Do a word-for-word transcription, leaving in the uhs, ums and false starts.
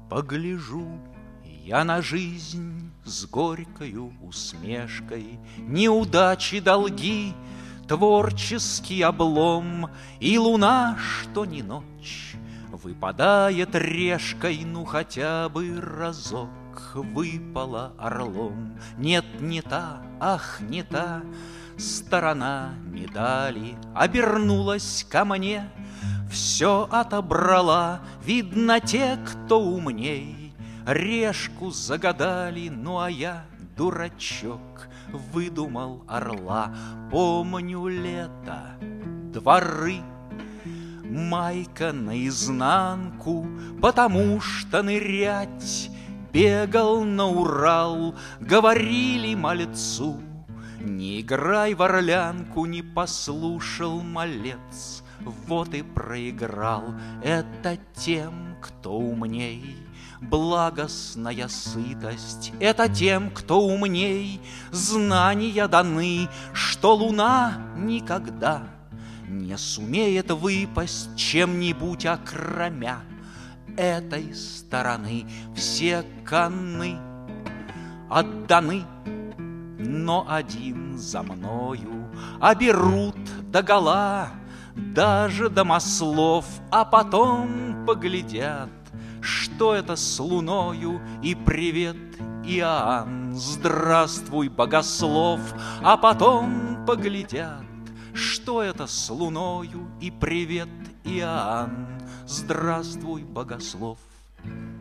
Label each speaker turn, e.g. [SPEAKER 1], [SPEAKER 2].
[SPEAKER 1] Погляжу я на жизнь с горькою усмешкой, неудачи, долги, творческий облом, и луна, что ни ночь, выпадает решкой, ну хотя бы разок выпала орлом. Нет, не та, ах, не та сторона медали обернулась ко мне, все отобрала, видно, те, кто умней, решку загадали, ну а я, дурачок, выдумал орла. Помню лето, дворы, майка наизнанку, потому что нырять бегал на Урал. Говорили мальцу: не играй в орлянку, не послушал малец, вот и проиграл. Это тем, кто умней, благостная сытость. Это тем, кто умней, знания даны, что луна никогда не сумеет выпасть чем-нибудь окромя этой стороны. Все коны отданы, но один за мною оберут догола, даже домослов, а потом поглядят, что это с луною, и привет, Иоанн, здравствуй, богослов, а потом поглядят, что это с луною, и привет, Иоанн, здравствуй, богослов.